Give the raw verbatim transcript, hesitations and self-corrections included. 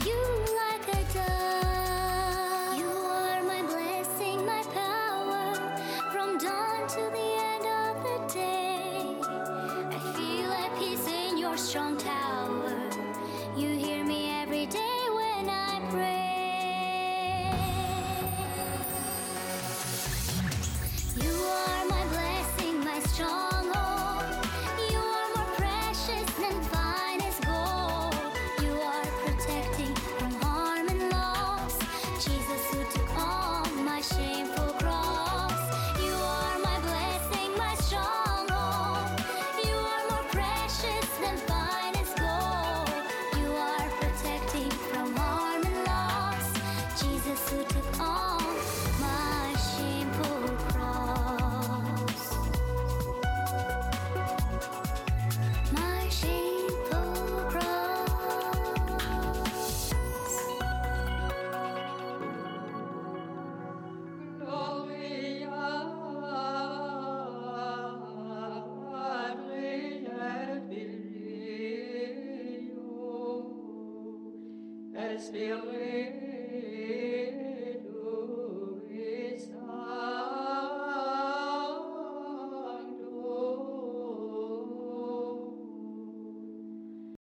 you like a dove. You are my blessing, my power, from dawn to the end of the day. I feel at peace in your strong tower. You hear me every day when I pray. You are my blessing, my stronghold. You are more precious than finest gold. You are protecting from harm and loss. Jesus who took on my shameful cross. You are my blessing, my stronghold. You are more precious than finest gold. You are protecting from harm and loss. Jesus who took on my shameful cross. My shameful cross. Gloria Filio, Espirito